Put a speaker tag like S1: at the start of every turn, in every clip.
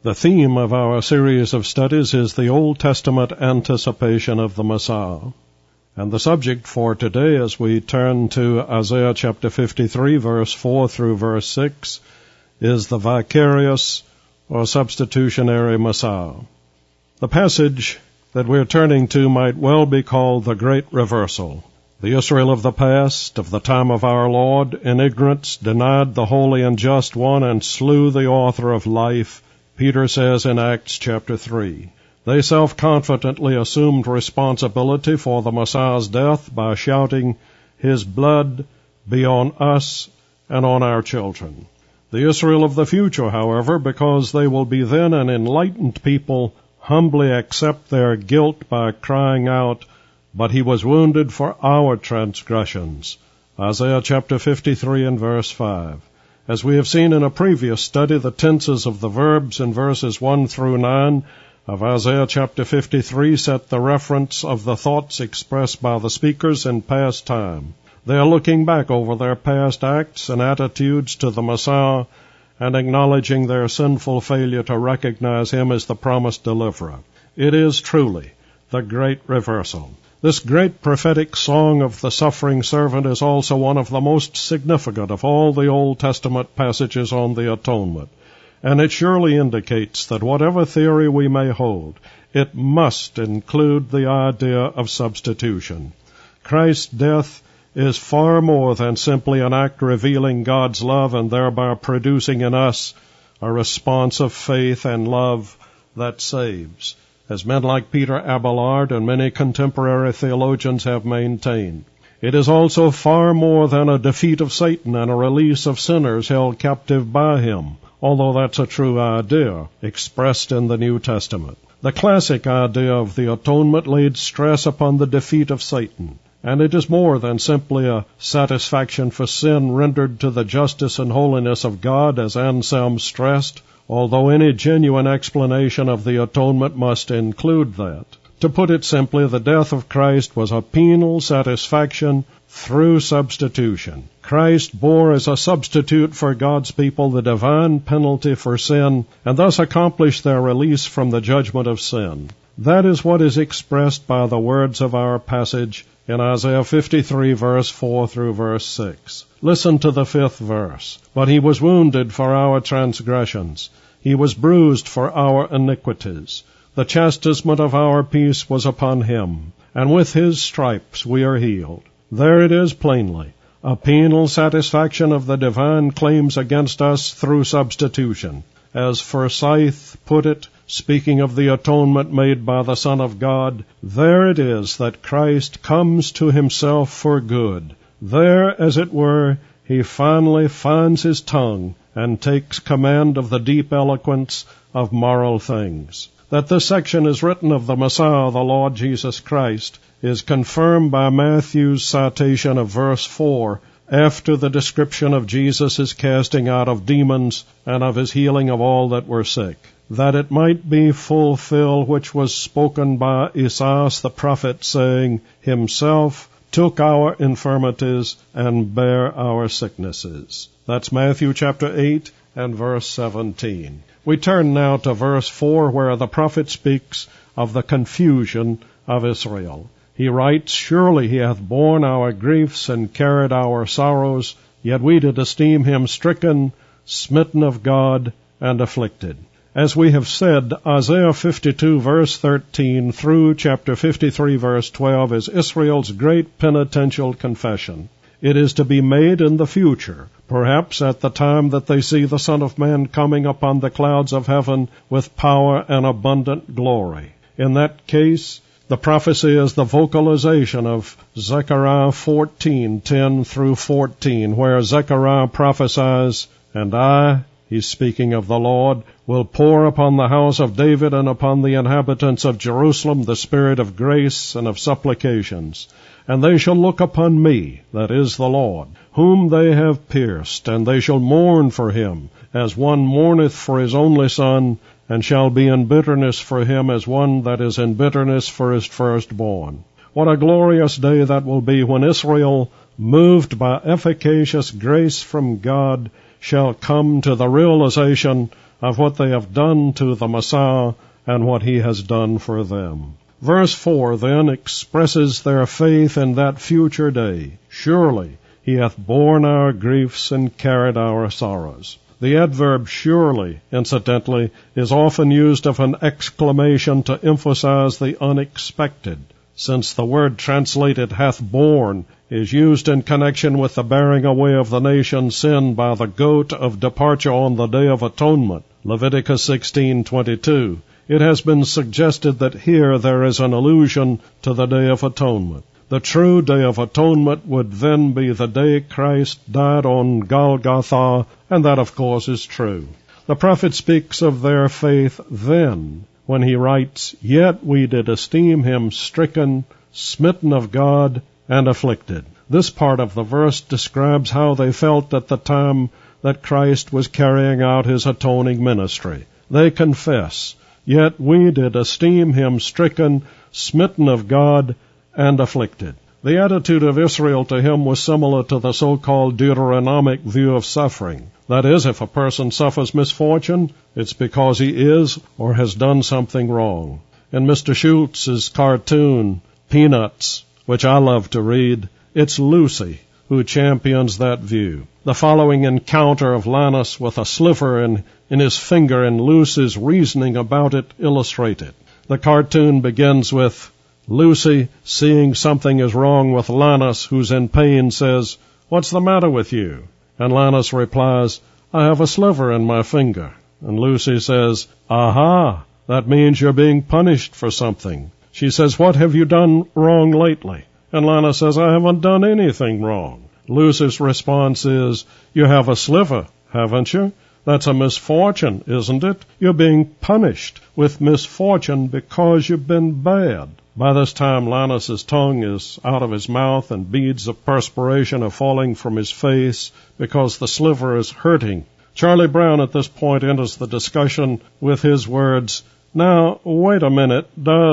S1: The theme of our series of studies is the Old Testament anticipation of the Messiah. And the subject for today, as we turn to Isaiah chapter 53, verse 4 through verse 6, is the vicarious or substitutionary Messiah. The passage that we're turning to might well be called the Great Reversal. The Israel of the past, of the time of our Lord, in ignorance denied the Holy and Just One and slew the author of life, Peter says in Acts chapter 3. They self-confidently assumed responsibility for the Messiah's death by shouting, "His blood be on us and on our children." The Israel of the future, however, because they will be then an enlightened people, humbly accept their guilt by crying out, "But he was wounded for our transgressions." Isaiah chapter 53 and verse 5. As we have seen in a previous study, the tenses of the verbs in verses 1 through 9 of Isaiah chapter 53 set the reference of the thoughts expressed by the speakers in past time. They are looking back over their past acts and attitudes to the Messiah and acknowledging their sinful failure to recognize him as the promised deliverer. It is truly the great reversal. This great prophetic song of the suffering servant is also one of the most significant of all the Old Testament passages on the atonement, and it surely indicates that whatever theory we may hold, it must include the idea of substitution. Christ's death is far more than simply an act revealing God's love and thereby producing in us a response of faith and love that saves, as men like Peter Abelard and many contemporary theologians have maintained. It is also far more than a defeat of Satan and a release of sinners held captive by him, although that's a true idea expressed in the New Testament. The classic idea of the atonement laid stress upon the defeat of Satan, and it is more than simply a satisfaction for sin rendered to the justice and holiness of God, as Anselm stressed, although any genuine explanation of the atonement must include that. To put it simply, the death of Christ was a penal satisfaction through substitution. Christ bore as a substitute for God's people the divine penalty for sin, and thus accomplished their release from the judgment of sin. That is what is expressed by the words of our passage in Isaiah 53, verse 4 through verse 6. Listen to the 5th verse. "But he was wounded for our transgressions. He was bruised for our iniquities. The chastisement of our peace was upon him, and with his stripes we are healed." There it is plainly, a penal satisfaction of the divine claims against us through substitution. As Forsyth put it, speaking of the atonement made by the Son of God, there it is that Christ comes to himself for good. There, as it were, he finally finds his tongue and takes command of the deep eloquence of moral things. That this section is written of the Messiah, the Lord Jesus Christ, is confirmed by Matthew's citation of verse 4, after the description of Jesus' casting out of demons and of his healing of all that were sick, that it might be fulfilled which was spoken by Esaias the prophet, saying, "Himself took our infirmities and bare our sicknesses." That's Matthew chapter 8 and verse 17. We turn now to verse 4, where the prophet speaks of the confusion of Israel. He writes, "Surely he hath borne our griefs and carried our sorrows, yet we did esteem him stricken, smitten of God, and afflicted." As we have said, Isaiah 52 verse 13 through chapter 53 verse 12 is Israel's great penitential confession. It is to be made in the future, perhaps at the time that they see the Son of Man coming upon the clouds of heaven with power and abundant glory. In that case, the prophecy is the vocalization of Zechariah 14:10 through 14, where Zechariah prophesies, "And I," he's speaking of the Lord, "will pour upon the house of David and upon the inhabitants of Jerusalem the spirit of grace and of supplications. And they shall look upon me," that is the Lord, "whom they have pierced, and they shall mourn for him, as one mourneth for his only son, and shall be in bitterness for him as one that is in bitterness for his firstborn." What a glorious day that will be when Israel, moved by efficacious grace from God, shall come to the realization of what they have done to the Messiah and what he has done for them. Verse 4 then expresses their faith in that future day. Surely he hath borne our griefs and carried our sorrows. The adverb surely, incidentally, is often used of an exclamation to emphasize the unexpected, since the word translated hath borne is used in connection with the bearing away of the nation's sin by the goat of departure on the Day of Atonement, Leviticus 16:22. It has been suggested that here there is an allusion to the Day of Atonement. The true Day of Atonement would then be the day Christ died on Golgotha, and that, of course, is true. The prophet speaks of their faith then, when he writes, Yet we did esteem him stricken, smitten of God, and afflicted. This part of the verse describes how they felt at the time that Christ was carrying out his atoning ministry. They confess, Yet we did esteem him stricken, smitten of God, and afflicted. The attitude of Israel to him was similar to the so-called Deuteronomic view of suffering. That is, if a person suffers misfortune, it's because he is or has done something wrong. In Mr. Schultz's cartoon, Peanuts, which I love to read, it's Lucy who champions that view. The following encounter of Lannis with a sliver in his finger and Lucy's reasoning about it illustrate it. The cartoon begins with Lucy, seeing something is wrong with Lannis, who's in pain, says, What's the matter with you? And Lannis replies, I have a sliver in my finger. And Lucy says, Aha, that means you're being punished for something. She says, What have you done wrong lately? And Lannis says, I haven't done anything wrong. Lucy's response is, You have a sliver, haven't you? That's a misfortune, isn't it? You're being punished with misfortune because you've been bad. By this time, Lannis's tongue is out of his mouth and beads of perspiration are falling from his face because the sliver is hurting. Charlie Brown at this point enters the discussion with his words, Now, wait a minute,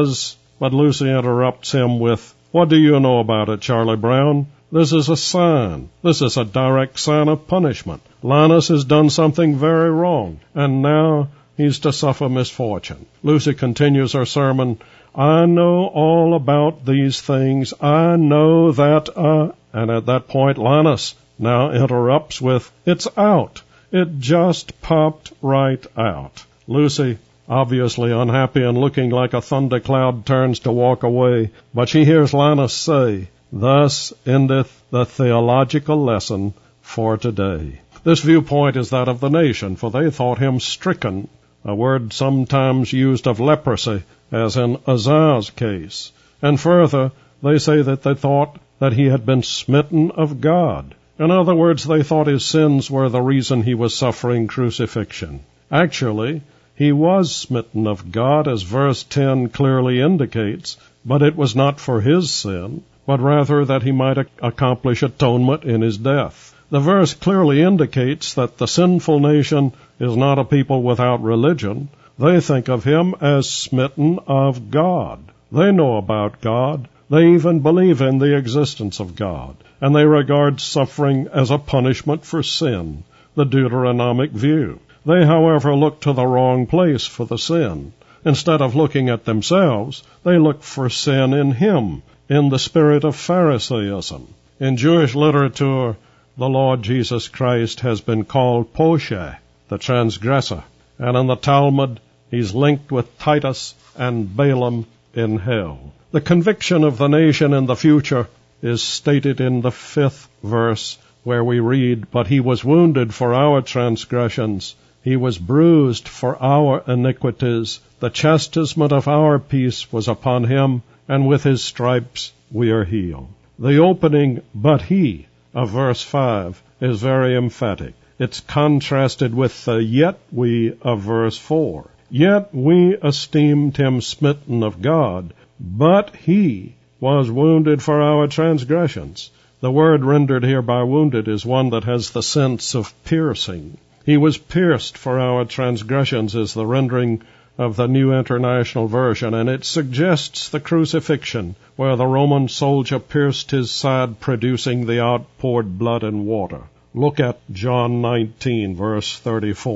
S1: But Lucy interrupts him with, What do you know about it, Charlie Brown? This is a sign. This is a direct sign of punishment. Lannis has done something very wrong, and now he's to suffer misfortune. Lucy continues her sermon, I know all about these things. I know that, and at that point Lannis now interrupts with, It's out. It just popped right out. Lucy, obviously unhappy and looking like a thundercloud, turns to walk away, but she hears Lannis say, Thus endeth the theological lesson for today. This viewpoint is that of the nation, for they thought him stricken, a word sometimes used of leprosy, as in Uzzah's case. And further, they say that they thought that he had been smitten of God. In other words, they thought his sins were the reason he was suffering crucifixion. Actually, he was smitten of God, as verse 10 clearly indicates, but it was not for his sin, but rather that he might accomplish atonement in his death. The verse clearly indicates that the sinful nation is not a people without religion. They think of him as smitten of God. They know about God. They even believe in the existence of God. And they regard suffering as a punishment for sin, the Deuteronomic view. They, however, look to the wrong place for the sin. Instead of looking at themselves, they look for sin in him, in the spirit of Pharisaism. In Jewish literature, the Lord Jesus Christ has been called Poshe, the transgressor, and in the Talmud, he's linked with Titus and Balaam in hell. The conviction of the nation in the future is stated in the 5th verse, where we read, But he was wounded for our transgressions, he was bruised for our iniquities, the chastisement of our peace was upon him, and with his stripes we are healed. The opening, but he, of verse 5 is very emphatic. It's contrasted with the yet we of verse 4. Yet we esteemed him smitten of God, but he was wounded for our transgressions. The word rendered here by wounded is one that has the sense of piercing. He was pierced for our transgressions is the rendering of the New International Version, and it suggests the crucifixion, where the Roman soldier pierced his side, producing the outpoured blood and water. Look at John 19, verse 34.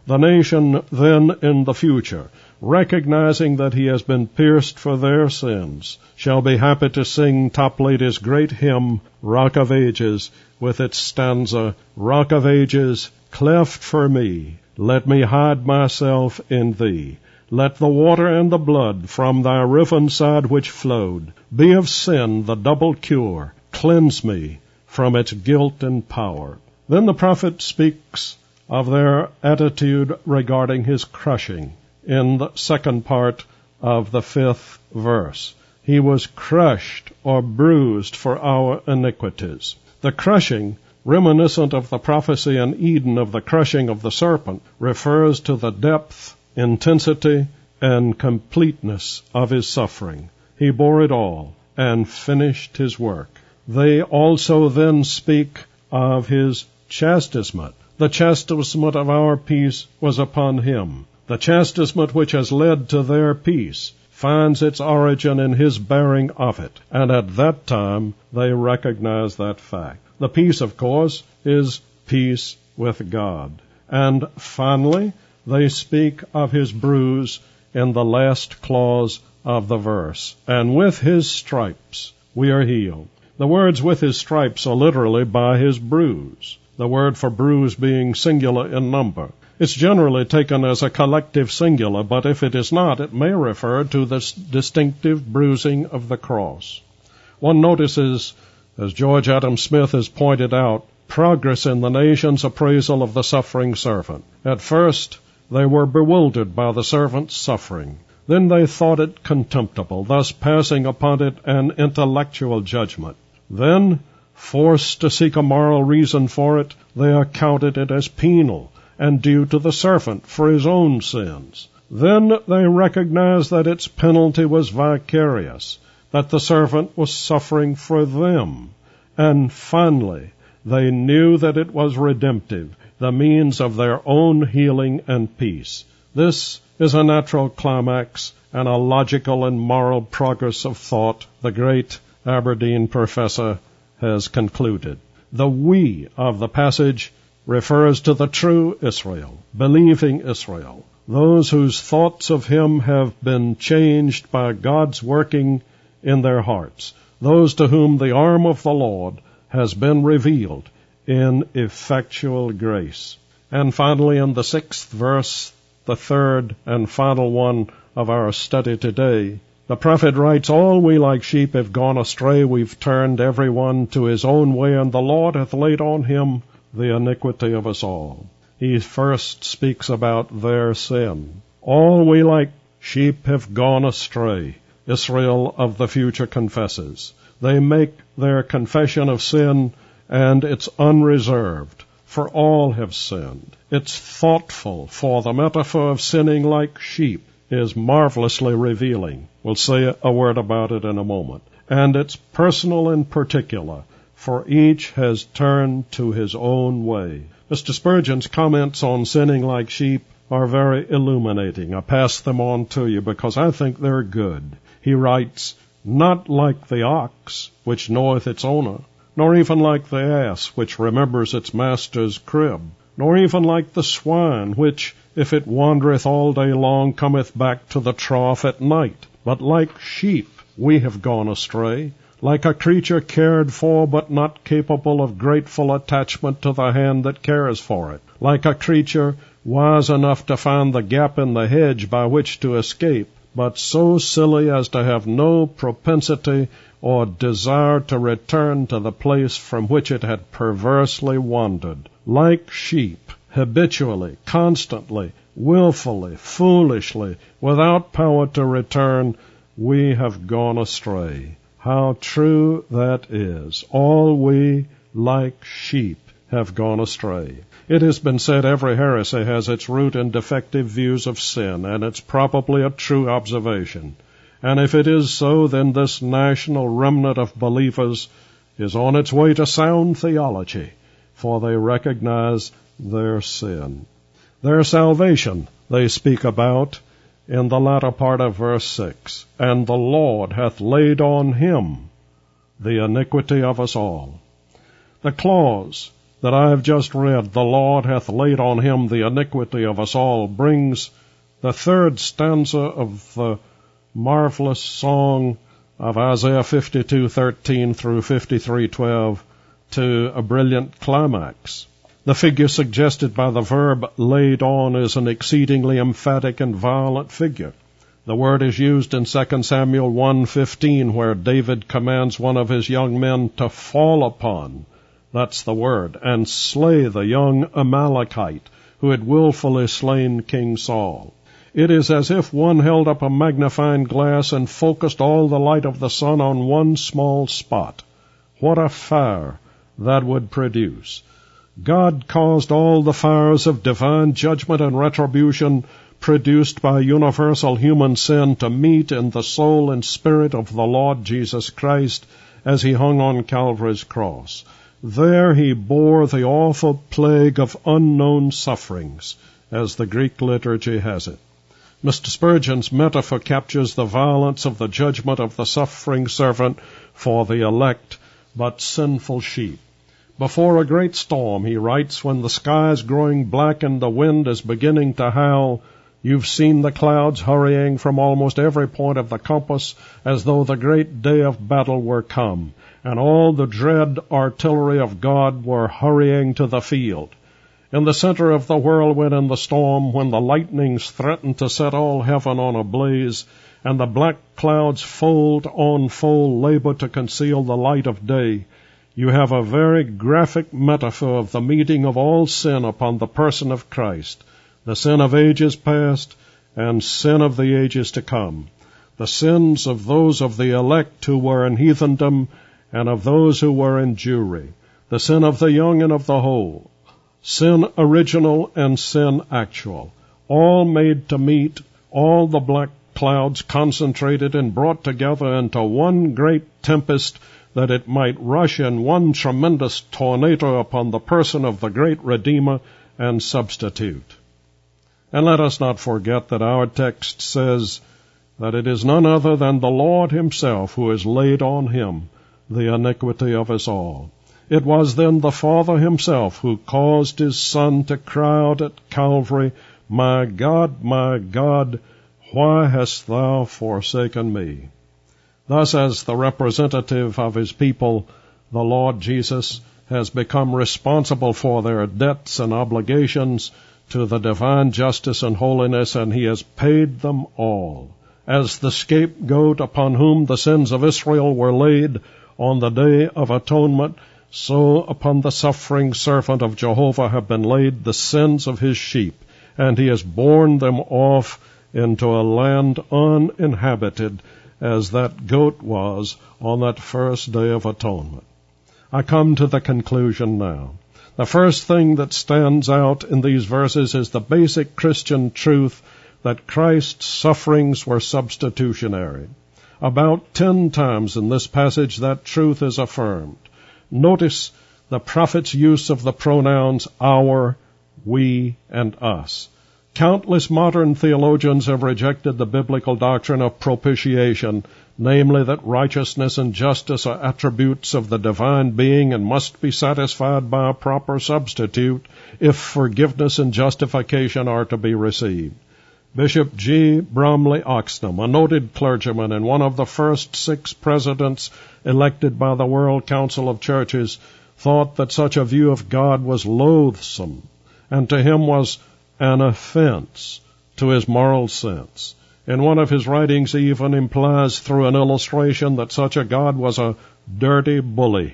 S1: The nation then in the future, recognizing that he has been pierced for their sins, shall be happy to sing Topladies' great hymn, Rock of Ages, with its stanza, Rock of Ages, cleft for me, let me hide myself in thee. Let the water and the blood from thy riven side which flowed be of sin the double cure, cleanse me from its guilt and power. Then the prophet speaks of their attitude regarding his crushing in the second part of the 5th verse. He was crushed or bruised for our iniquities. The crushing, reminiscent of the prophecy in Eden of the crushing of the serpent, refers to the depth, intensity, and completeness of his suffering. He bore it all and finished his work. They also then speak of his chastisement. The chastisement of our peace was upon him. The chastisement which has led to their peace finds its origin in his bearing of it, and at that time they recognize that fact. The peace, of course, is peace with God. And finally, they speak of his bruise in the last clause of the verse. And with his stripes we are healed. The words with his stripes are literally by his bruise, the word for bruise being singular in number. It's generally taken as a collective singular, but if it is not, it may refer to the distinctive bruising of the cross. One notices, as George Adam Smith has pointed out, progress in the nation's appraisal of the suffering servant. At first, they were bewildered by the servant's suffering. Then they thought it contemptible, thus passing upon it an intellectual judgment. Then, forced to seek a moral reason for it, they accounted it as penal and due to the servant for his own sins. Then they recognized that its penalty was vicarious, that the servant was suffering for them. And finally, they knew that it was redemptive, the means of their own healing and peace. This is a natural climax and a logical and moral progress of thought, the great Aberdeen professor has concluded. The we of the passage refers to the true Israel, believing Israel, those whose thoughts of him have been changed by God's working in their hearts, those to whom the arm of the Lord has been revealed in effectual grace. And finally, in the 6th verse, the third and final one of our study today, the prophet writes, All we like sheep have gone astray, we've turned every one to his own way, and the Lord hath laid on him the iniquity of us all. He first speaks about their sin. All we like sheep have gone astray, Israel of the future confesses. They make their confession of sin, and it's unreserved, for all have sinned. It's thoughtful, for the metaphor of sinning like sheep is marvelously revealing. We'll say a word about it in a moment. And it's personal and particular, for each has turned to his own way. Mr. Spurgeon's comments on sinning like sheep are very illuminating. I pass them on to you because I think they're good. He writes, Not like the ox, which knoweth its owner, nor even like the ass, which remembers its master's crib, nor even like the swine, which, if it wandereth all day long, cometh back to the trough at night. But like sheep we have gone astray, like a creature cared for but not capable of grateful attachment to the hand that cares for it, like a creature wise enough to find the gap in the hedge by which to escape, but so silly as to have no propensity or desire to return to the place from which it had perversely wandered. Like sheep, habitually, constantly, willfully, foolishly, without power to return, we have gone astray. How true that is. All we, like sheep, have gone astray. It has been said every heresy has its root in defective views of sin, and it's probably a true observation. And if it is so, then this national remnant of believers is on its way to sound theology, for they recognize their sin. Their salvation they speak about in the latter part of verse 6. And the Lord hath laid on him the iniquity of us all. The clause, that I have just read, the Lord hath laid on him the iniquity of us all, brings the third stanza of the marvelous song of Isaiah 52:13 through 53:12 to a brilliant climax. The figure suggested by the verb laid on is an exceedingly emphatic and violent figure. The word is used in 2 Samuel 1:15, where David commands one of his young men to fall upon, that's the word, and slay the young Amalekite who had willfully slain King Saul. It is as if one held up a magnifying glass and focused all the light of the sun on one small spot. What a fire that would produce! God caused all the fires of divine judgment and retribution produced by universal human sin to meet in the soul and spirit of the Lord Jesus Christ as he hung on Calvary's cross. There he bore the awful plague of unknown sufferings, as the Greek liturgy has it. Mr. Spurgeon's metaphor captures the violence of the judgment of the suffering servant for the elect but sinful sheep. Before a great storm, he writes, when the sky is growing black and the wind is beginning to howl, you've seen the clouds hurrying from almost every point of the compass as though the great day of battle were come, and all the dread artillery of God were hurrying to the field. In the center of the whirlwind and the storm, when the lightnings threaten to set all heaven on a blaze, and the black clouds fold on fold labor to conceal the light of day, you have a very graphic metaphor of the meeting of all sin upon the person of Christ, the sin of ages past and sin of the ages to come, the sins of those of the elect who were in heathendom and of those who were in Jewry, the sin of the young and of the whole, sin original and sin actual, all made to meet, all the black clouds concentrated and brought together into one great tempest, that it might rush in one tremendous tornado upon the person of the great Redeemer and Substitute. And let us not forget that our text says that it is none other than the Lord himself who has laid on him the iniquity of us all. It was then the Father himself who caused his Son to cry out at Calvary, my God, why hast thou forsaken me? Thus, as the representative of his people, the Lord Jesus has become responsible for their debts and obligations to the divine justice and holiness, and he has paid them all. As the scapegoat upon whom the sins of Israel were laid on the day of atonement, so upon the suffering servant of Jehovah have been laid the sins of his sheep, and he has borne them off into a land uninhabited, as that goat was on that first day of atonement. I come to the conclusion now. The first thing that stands out in these verses is the basic Christian truth that Christ's sufferings were substitutionary. About 10 times in this passage that truth is affirmed. Notice the prophet's use of the pronouns our, we, and us. Countless modern theologians have rejected the biblical doctrine of propitiation, namely that righteousness and justice are attributes of the divine being and must be satisfied by a proper substitute if forgiveness and justification are to be received. Bishop G. Bromley Oxnam, a noted clergyman and one of the first 6 presidents elected by the World Council of Churches, thought that such a view of God was loathsome, and to him was an offense to his moral sense. In one of his writings, he even implies through an illustration that such a God was a dirty bully.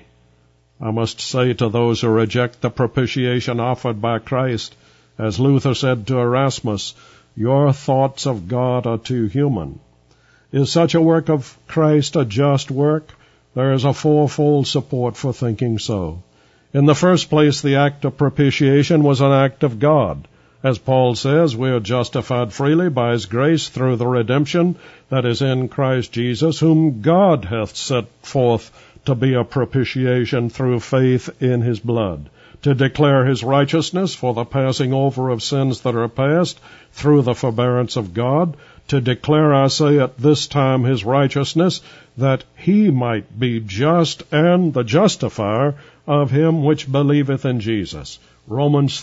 S1: I must say to those who reject the propitiation offered by Christ, as Luther said to Erasmus, your thoughts of God are too human. Is such a work of Christ a just work? There is a fourfold support for thinking so. In the first place, the act of propitiation was an act of God. As Paul says, we are justified freely by his grace through the redemption that is in Christ Jesus, whom God hath set forth to be a propitiation through faith in his blood, to declare his righteousness for the passing over of sins that are past through the forbearance of God, to declare, I say, at this time his righteousness, that he might be just and the justifier of him which believeth in Jesus. Romans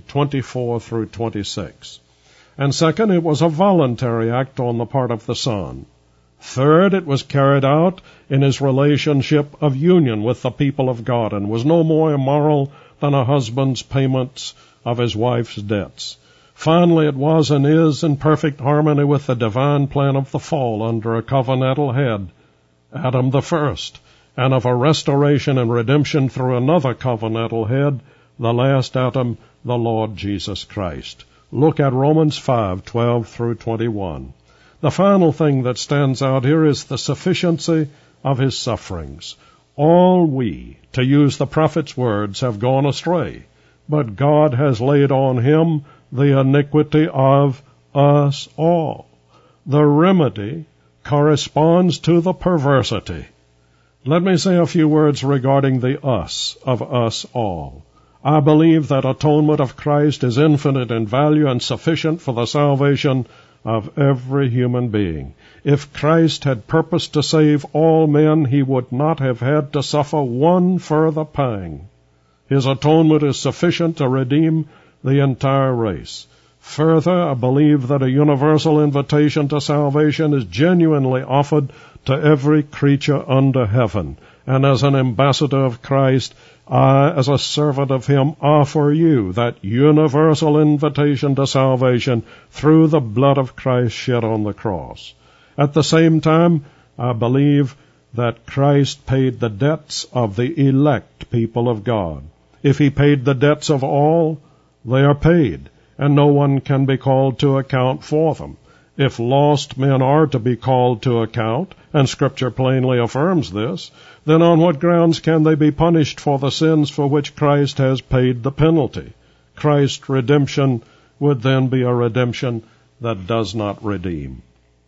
S1: 3:24 through 26. And second, it was a voluntary act on the part of the Son. Third, it was carried out in his relationship of union with the people of God, and was no more immoral than a husband's payments of his wife's debts. Finally, it was and is in perfect harmony with the divine plan of the fall under a covenantal head, Adam the first, and of a restoration and redemption through another covenantal head, the last Adam, the Lord Jesus Christ. Look at Romans 5:12 through 21. The final thing that stands out here is the sufficiency of his sufferings. All we, to use the prophet's words, have gone astray, but God has laid on him the iniquity of us all. The remedy corresponds to the perversity. Let me say a few words regarding the us of us all. I believe that atonement of Christ is infinite in value and sufficient for the salvation of every human being. If Christ had purposed to save all men, he would not have had to suffer one further pang. His atonement is sufficient to redeem the entire race. Further, I believe that a universal invitation to salvation is genuinely offered to every creature under heaven. And as an ambassador of Christ, I, as a servant of him, offer you that universal invitation to salvation through the blood of Christ shed on the cross. At the same time, I believe that Christ paid the debts of the elect people of God. If he paid the debts of all, they are paid, and no one can be called to account for them. If lost men are to be called to account, and Scripture plainly affirms this, then on what grounds can they be punished for the sins for which Christ has paid the penalty? Christ's redemption would then be a redemption that does not redeem.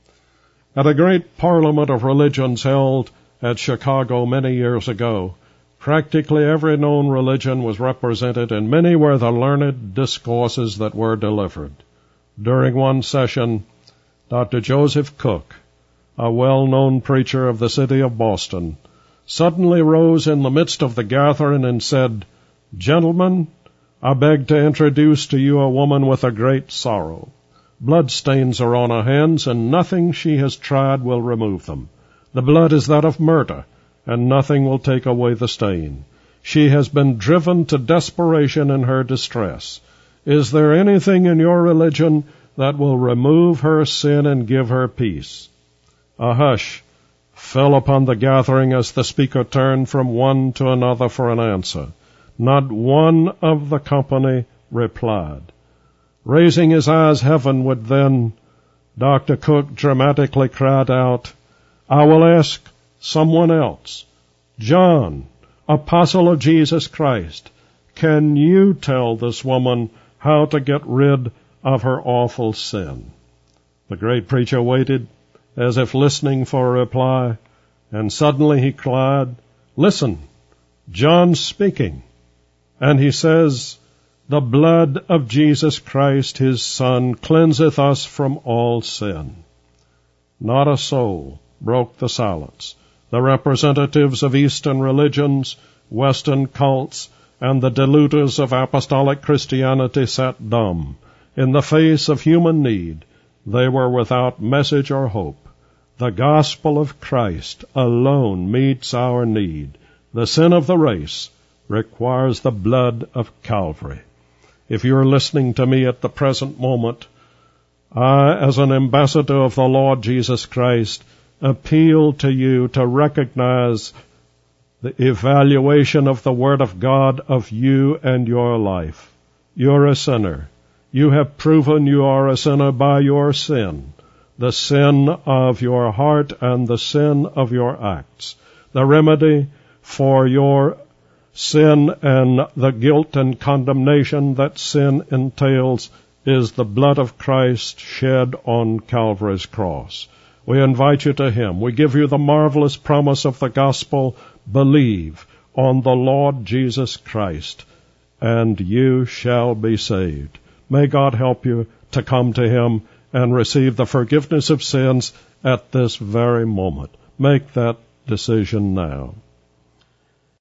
S1: At a great parliament of religions held at Chicago many years ago, practically every known religion was represented, and many were the learned discourses that were delivered. During one session, Dr. Joseph Cook, a well-known preacher of the city of Boston, suddenly rose in the midst of the gathering and said, "Gentlemen, I beg to introduce to you a woman with a great sorrow. Bloodstains are on her hands, and nothing she has tried will remove them. The blood is that of murder, and nothing will take away the stain. She has been driven to desperation in her distress. Is there anything in your religion that will remove her sin and give her peace?" A hush fell upon the gathering as the speaker turned from one to another for an answer. Not one of the company replied. Raising his eyes heavenward then, Dr. Cook dramatically cried out, "I will ask someone else. John, apostle of Jesus Christ, can you tell this woman how to get rid of her awful sin?" The great preacher waited, as if listening for a reply, and suddenly he cried, "Listen, John's speaking." And he says, "The blood of Jesus Christ, his Son, cleanseth us from all sin." Not a soul broke the silence. The representatives of Eastern religions, Western cults, and the diluters of apostolic Christianity sat dumb. In the face of human need, they were without message or hope. The gospel of Christ alone meets our need. The sin of the race requires the blood of Calvary. If you are listening to me at the present moment, I, as an ambassador of the Lord Jesus Christ, appeal to you to recognize the evaluation of the Word of God of you and your life. You're a sinner. You have proven you are a sinner by your sin, the sin of your heart and the sin of your acts. The remedy for your sin and the guilt and condemnation that sin entails is the blood of Christ shed on Calvary's cross. We invite you to him. We give you the marvelous promise of the gospel. Believe on the Lord Jesus Christ, and you shall be saved. May God help you to come to him and receive the forgiveness of sins at this very moment. Make that decision now.